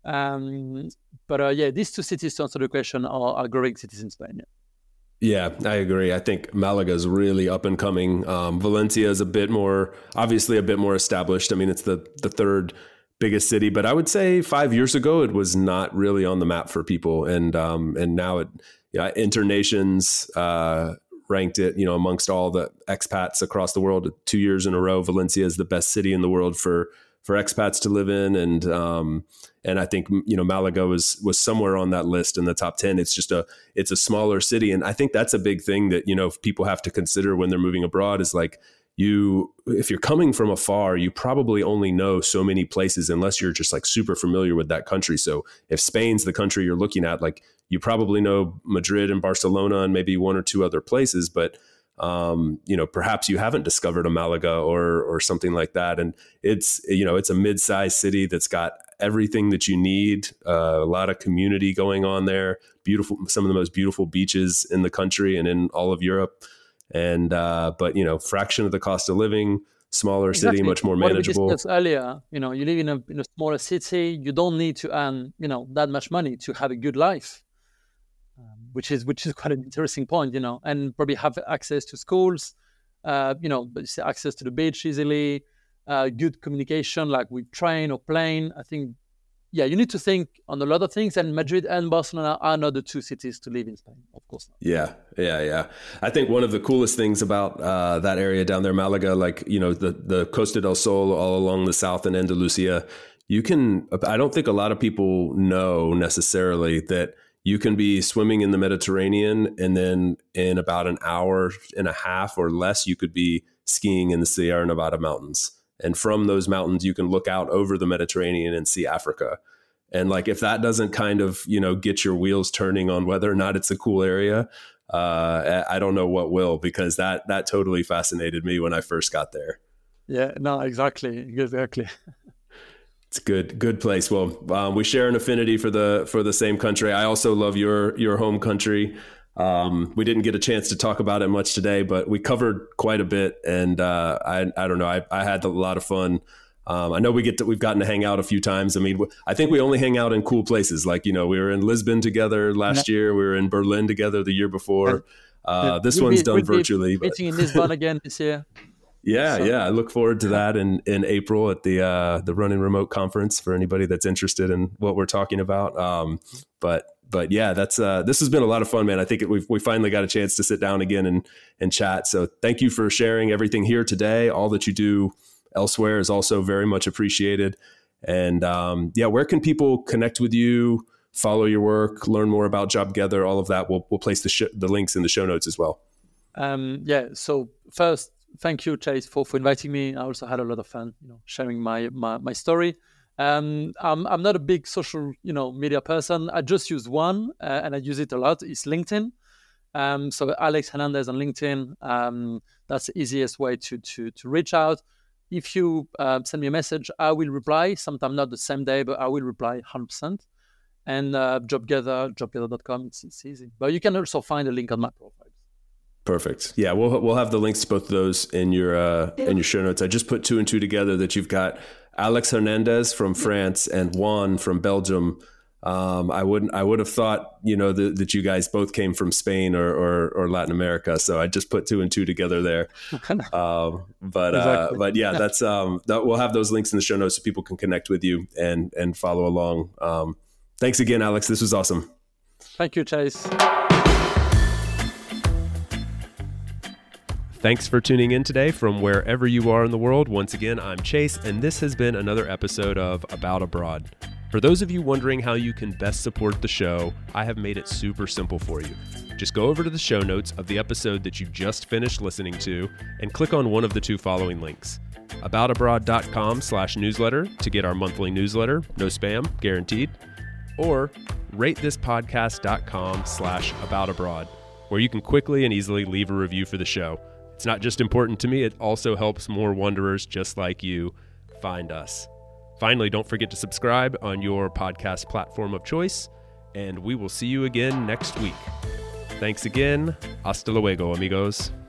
Um, but uh, yeah, these two cities, to answer the question, are, are growing cities in Spain. Yeah. Yeah, I agree. I think Malaga is really up and coming. Um, Valencia is a bit more, obviously a bit more established. I mean, it's the the third biggest city, but I would say five years ago it was not really on the map for people, and um, and now it, yeah, Internations uh, ranked it, you know, amongst all the expats across the world two years in a row. Valencia is the best city in the world for for expats to live in, and um, and I think, you know, Malaga was was somewhere on that list in the top ten. It's just a it's a smaller city, and I think that's a big thing that, you know, people have to consider when they're moving abroad is like, you if you're coming from afar, you probably only know so many places unless you're just like super familiar with that country. So if Spain's the country you're looking at, like you probably know Madrid and Barcelona and maybe one or two other places, but Um, you know, perhaps you haven't discovered a Malaga or or something like that. And it's, you know, it's a mid-sized city that's got everything that you need, uh, a lot of community going on there, beautiful, some of the most beautiful beaches in the country and in all of Europe. And, uh, but, you know, fraction of the cost of living, smaller Exactly. city, much more What we manageable. discussed earlier, you know, you live in a, in a smaller city, you don't need to earn, you know, that much money to have a good life. Um, which is which is quite an interesting point, you know, and probably have access to schools, uh, you know, access to the beach easily, uh, good communication like with train or plane. I think, yeah, you need to think on a lot of things, and Madrid and Barcelona are not the two cities to live in Spain, of course not. Yeah, yeah, yeah. I think one of the coolest things about uh, that area down there, Malaga, like, you know, the, the Costa del Sol all along the south and Andalusia, you can, I don't think a lot of people know necessarily that you can be swimming in the Mediterranean, and then in about an hour and a half or less, you could be skiing in the Sierra Nevada mountains. And from those mountains, you can look out over the Mediterranean and see Africa. And like, if that doesn't kind of, you know, get your wheels turning on whether or not it's a cool area, uh, I don't know what will, because that that totally fascinated me when I first got there. Yeah, no, exactly, exactly. It's a good, good place. Well, um, we share an affinity for the for the same country. I also love your your home country. Um, we didn't get a chance to talk about it much today, but we covered quite a bit, and uh, I I don't know. I, I had a lot of fun. Um, I know we get to, we've gotten to hang out a few times. I mean, I think we only hang out in cool places. Like, you know, we were in Lisbon together last yeah. year. We were in Berlin together the year before. Uh, this we'll one's be, done we'll virtually. Be meeting but... in Lisbon again this year. Yeah, so, yeah. I look forward to that in, in April at the uh, the Running Remote conference for anybody that's interested in what we're talking about. Um, but but yeah, that's uh, this has been a lot of fun, man. I think it, we've we finally got a chance to sit down again and and chat. So thank you for sharing everything here today. All that you do elsewhere is also very much appreciated. And um, yeah, where can people connect with you, follow your work, learn more about JobGether, all of that? We'll we'll place the sh- the links in the show notes as well. Um, yeah. So first, thank you, Chase, for, for inviting me. I also had a lot of fun, you know, sharing my my, my story. Um, I'm I'm not a big social, you know, media person. I just use one, uh, and I use it a lot. It's LinkedIn. Um, so Alex Hernandez on LinkedIn. Um, that's the easiest way to to to reach out. If you uh, send me a message, I will reply. Sometimes not the same day, but I will reply one hundred percent. And uh, JobGether, JobGether dot com. It's it's easy. But you can also find a link on my profile. Perfect. Yeah, we'll we'll have the links to both of those in your uh, in your show notes. I just put two and two together that you've got Alex Hernandez from France and Juan from Belgium. Um, I wouldn't I would have thought, you know, that, that you guys both came from Spain or, or or Latin America. So I just put two and two together there. um, but exactly. uh, but yeah, that's um, that, we'll have those links in the show notes so people can connect with you and and follow along. Um, thanks again, Alex. This was awesome. Thank you, Chase. Thanks for tuning in today from wherever you are in the world. Once again, I'm Chase, and this has been another episode of About Abroad. For those of you wondering how you can best support the show, I have made it super simple for you. Just go over to the show notes of the episode that you just finished listening to and click on one of the two following links. aboutabroad.com slash newsletter to get our monthly newsletter, no spam, guaranteed, or ratethispodcast.com slash aboutabroad, where you can quickly and easily leave a review for the show. It's not just important to me, it also helps more wanderers just like you find us. Finally, don't forget to subscribe on your podcast platform of choice, and we will see you again next week. Thanks again. Hasta luego, amigos.